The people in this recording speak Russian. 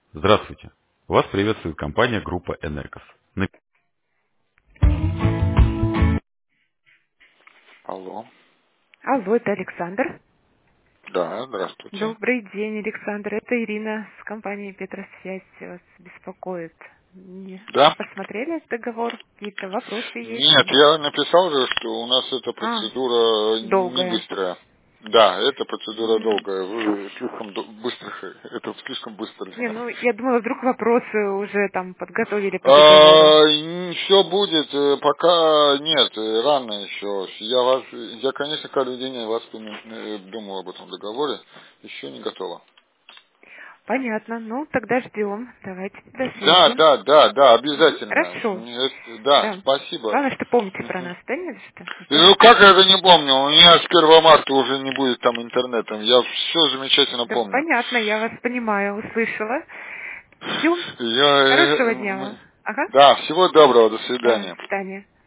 Здравствуйте! Вас приветствует компания группа Энеркос. Алло. Алло, это Александр. Да, здравствуйте. Добрый день, Александр. Это Ирина с компании Петросвязь вас беспокоит. Не Да? посмотрели договор? Какие-то вопросы есть Нет, или? я написал же, что у нас эта А, процедура не долгая. быстрая. Да, эта процедура М. долгая. Вы слишком быстро, это слишком быстро для Не, нас. ну я думала, вдруг вопросы уже там подготовили по договору. Все будет, пока нет, рано еще. Я, конечно, каждый день думал об этом договоре, еще не готово. Понятно. Ну, тогда ждем. Давайте до Да, связи. да, да, да, Мгм. обязательно. Хорошо. Да, Да. спасибо. Главное, что помните про Мгм. нас, да, нет, что? Ну как я это не помню? У меня с 1 марта уже не будет там интернета. Я все замечательно Да, помню. понятно, я вас понимаю, услышала. Все. Я, Хорошего дня вам. Ага. да, всего доброго, до Да, свидания. до свидания.